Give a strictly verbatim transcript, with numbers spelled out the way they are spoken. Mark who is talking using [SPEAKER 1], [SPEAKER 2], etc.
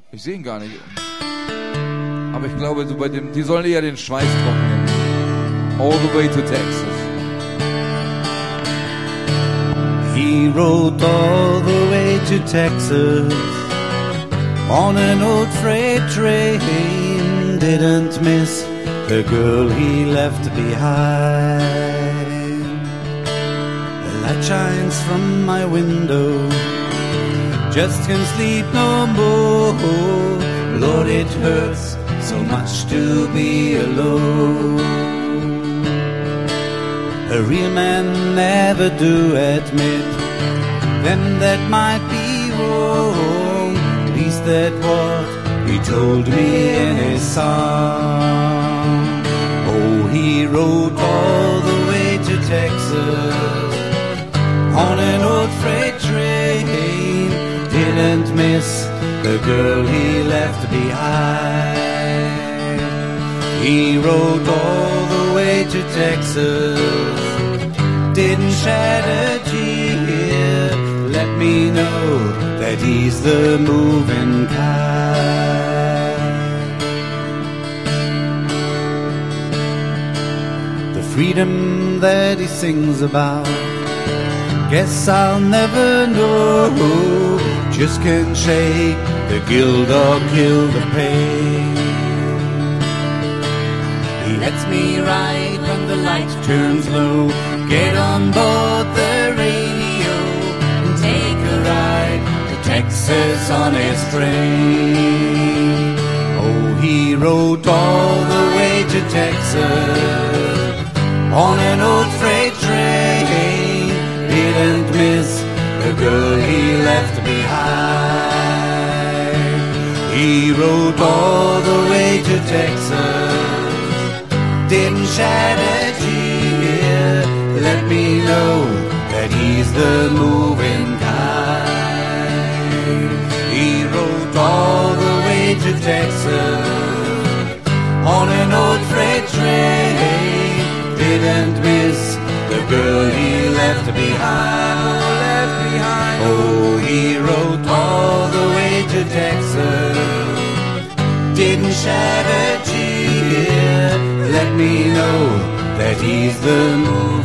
[SPEAKER 1] Ich sehe ihn gar nicht. Aber ich glaube, so bei dem, die sollen eher den Schweiß trocknen. All the way to Texas.
[SPEAKER 2] He rode all the way to Texas on an old freight train. Didn't miss the girl he left behind. The light shines from my window, just can't sleep no more. Lord, it hurts so much to be alone. A real man never do admit, then that might be wrong. At least that what he told me in his song. Oh, he rode all the way to Texas on an old freight train. Didn't miss the girl he left behind. He rode all the way to Texas, didn't shed a tear. Let me know that he's the moving kind. The freedom that he sings about, guess I'll never know. Just can't shake the guilt or kill the pain. He lets me ride when the light turns low. Get on board the radio and take a ride to Texas on his train. Oh, he rode all the way to Texas on an old freight train. Didn't miss the girl he left behind. He rode all the way to Texas, didn't shed a tear. Let me know that he's the moving kind. He rode all the way to Texas on an old freight train. Didn't miss the girl he left behind. Left behind. Oh, he rode all the way to Texas, didn't shed a tear. Let me know that he's the moon.